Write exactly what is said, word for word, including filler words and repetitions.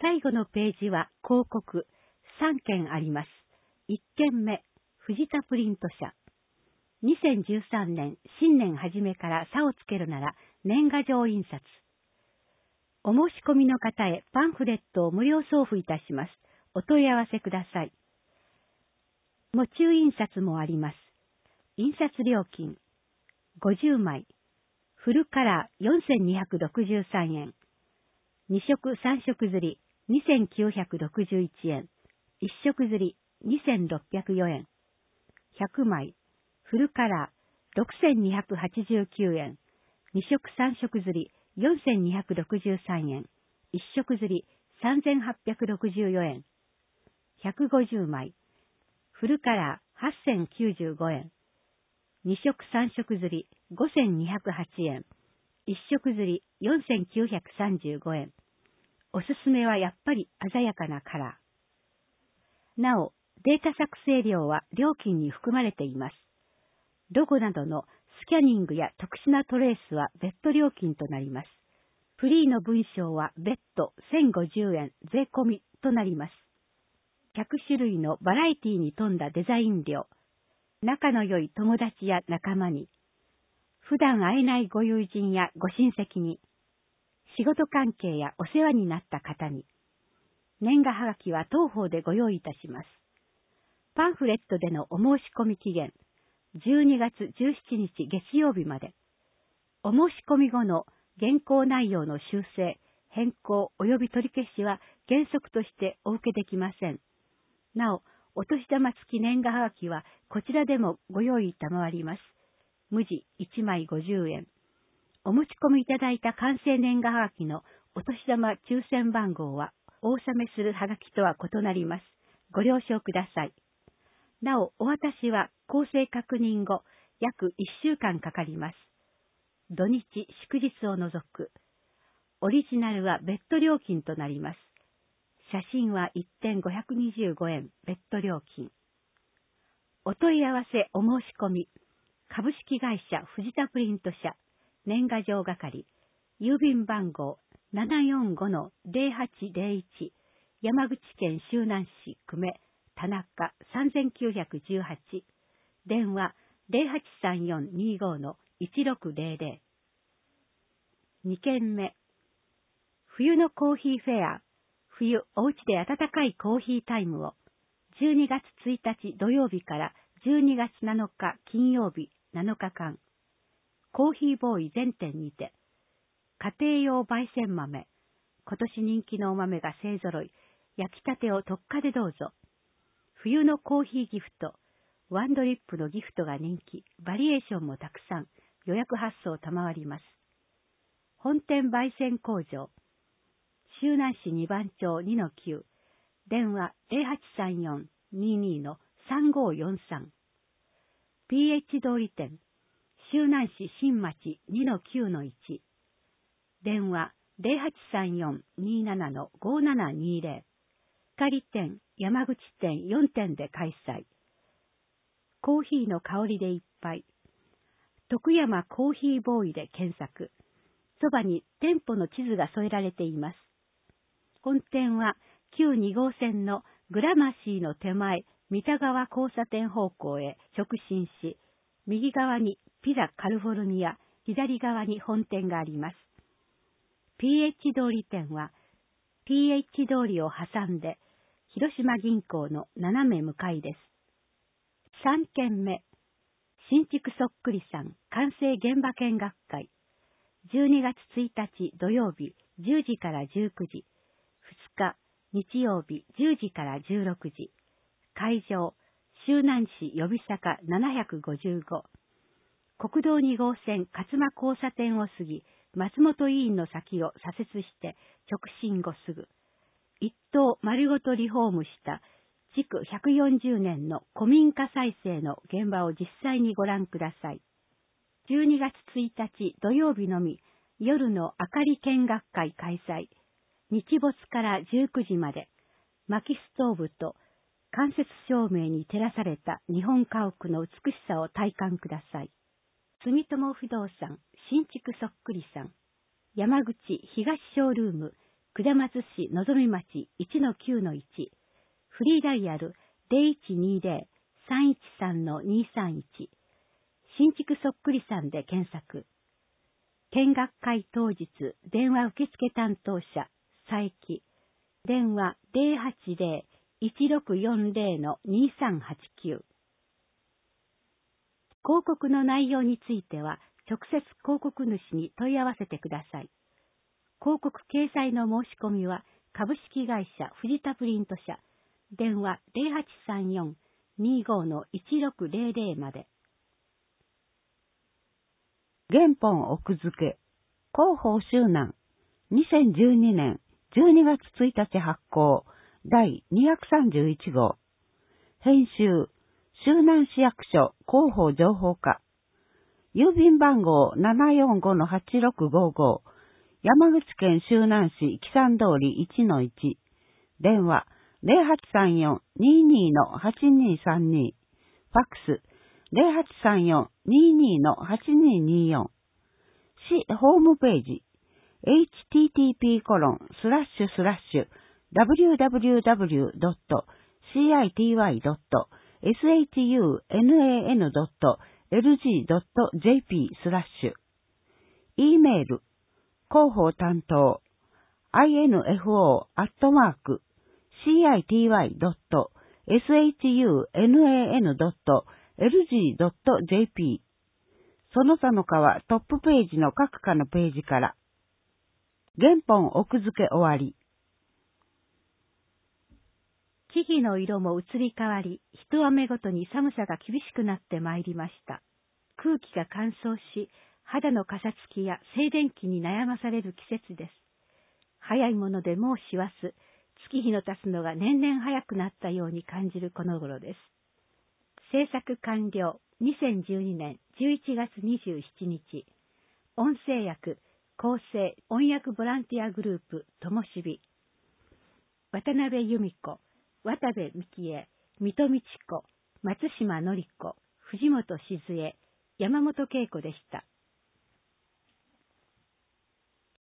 最後のページは広告さんけんあります。いっけんめ、藤田プリント社。にせんじゅうさんねん新年初めから差をつけるなら年賀状印刷。お申し込みの方へパンフレットを無料送付いたします。お問い合わせください。喪中印刷もあります。印刷料金ごじゅうまい、フルカラーよんせんにひゃくろくじゅうさんえん、に色さん色刷りにせんきゅうひゃくろくじゅういちえん、いち色刷りにせんろっぴゃくよえん、ひゃくまい、フルカラーろくせんにひゃくはちじゅうきゅうえん、に色さん色刷りよんせんにひゃくろくじゅうさんえん、いち色刷りさんぜんはっぴゃくろくじゅうよえん、ひゃくごじゅうまい、フルカラーはっせんきゅうじゅうごえん、に色さん色刷りごせんにひゃくはちえん、いち色刷りよんせんきゅうひゃくさんじゅうごえん。おすすめはやっぱり鮮やかなカラー。なお、データ作成料は料金に含まれています。ロゴなどのスキャニングや特殊なトレースは別途料金となります。フリーの文章は別途せんごじゅうえん税込みとなります。ひゃくしゅるいのバラエティに富んだデザイン料。仲の良い友達や仲間に、普段会えないご友人やご親戚に、仕事関係やお世話になった方に、年賀はがきは当方でご用意いたします。パンフレットでのお申し込み期限、じゅうにがつじゅうしちにち月曜日まで。お申し込み後の原稿内容の修正、変更及び取り消しは原則としてお受けできません。なお、お年玉付き年賀はがきはこちらでもご用意賜ります。無地いちまいごじゅうえん。お持ち込みいただいた完成年賀はがきのお年玉抽選番号はお納めするはがきとは異なります。ご了承ください。なお、お渡しは公正確認後約いっしゅうかんかかります。土日、祝日を除く。オリジナルは別途料金となります。写真はいってんごひゃくにじゅうごえん別途料金。お問い合わせお申し込み。株式会社藤田プリント社年賀状係郵便番号 ななよんごのぜろはちぜろいち 山口県周南市久米田中さんきゅういちはち電話 ゼロはちさんよんにごのいちろくぜろぜろ にけんめ冬のコーヒーフェア冬おうちで温かいコーヒータイムをじゅうにがつついたち土曜日からじゅうにがつなのか金曜日なのかかん、コーヒーボーイ全店にて、家庭用焙煎豆、今年人気のお豆が勢ぞろい、焼きたてを特価でどうぞ。冬のコーヒーギフト、ワンドリップのギフトが人気、バリエーションもたくさん、予約発送賜ります。本店焙煎工場、周南市にばんちょうにのきゅう、電話ゼロはちさんよんににのさんごよんさん。ピーエイチ 通り店、周南市新町 にのきゅうのいち、電話ゼロはちさんよんにななのごななにぜろ、光店、山口店よんてんで開催。コーヒーの香りでいっぱい。徳山コーヒーボーイで検索。そばに店舗の地図が添えられています。本店は旧にごうせんのグラマシーの手前、三田川交差点方向へ直進し、右側にピザカリフォルニア、左側に本店があります。ピーエイチ 通り店は、ピーエイチ 通りを挟んで、広島銀行の斜め向かいです。さんけんめ、新築そっくりさん完成現場見学会。じゅうにがつついたち土曜日じゅうじからじゅうくじ、ふつか日曜日じゅうじからじゅうろくじ。会場、周南市予備坂ななひゃくごじゅうご。国道にごうせん勝間交差点を過ぎ、松本委員の先を左折して直進後すぐ。一棟丸ごとリフォームした築ひゃくよんじゅうねんの古民家再生の現場を実際にご覧ください。じゅうにがつついたち土曜日のみ、夜の明かり見学会開催。日没からじゅうくじまで、薪ストーブと間接照明に照らされた日本家屋の美しさを体感ください。住友不動産新築そっくりさん、山口東ショールーム下松市のぞみ町 いちのきゅうのいち、フリーダイヤル ゼロいちにゼロ さんいちさんのにさんいち、新築そっくりさんで検索。見学会当日、電話受付担当者、佐伯。電話 ゼロはちゼロ いちろくよんゼロのにさんはちきゅう。広告の内容については、直接広告主に問い合わせてください。広告掲載の申し込みは、株式会社藤田プリント社、電話 ゼロはちさんよん にごのいちろくゼロゼロまで。 原本奥付け、広報周南、にせんじゅうにねんじゅうにがつついたち発行、だいにひゃくさんじゅういちごう。編集、周南市役所広報情報課。郵便番号 ななよんごのはちろくごご、山口県周南市木山通り いちのいち。電話 ゼロはちさんよん ににのはちにさんに。ファックス ゼロはちさんよん ににのはちにによん。市ホームページ エイチティーティーピーコロンスラッシュスラッシュダブリューダブリューダブリュードットシーアイティーワイドットエスエイチユーエヌエーエヌドットエルジードットジェーピースラッシュ。E メール、広報担当、アイエヌエフオー アットマーク、シーアイティーワイドットエスエイチユーエヌエーエヌドットエルジードットジェーピー。その他の課はトップページの各課のページから。原本奥付け終わり。 木々の色も移り変わり、一雨ごとに寒さが厳しくなってまいりました。空気が乾燥し、肌のかさつきや静電気に悩まされる季節です。早いものでもう師走、月日の経つのが年々早くなったように感じるこの頃です。制作完了、にせんじゅうにねんじゅういちがつにじゅうしちにち。音声訳、構成、音訳ボランティアグループ、ともしび。渡辺由美子、渡部美希恵、水戸美智子、松島典子、藤本静江、山本恵子でした。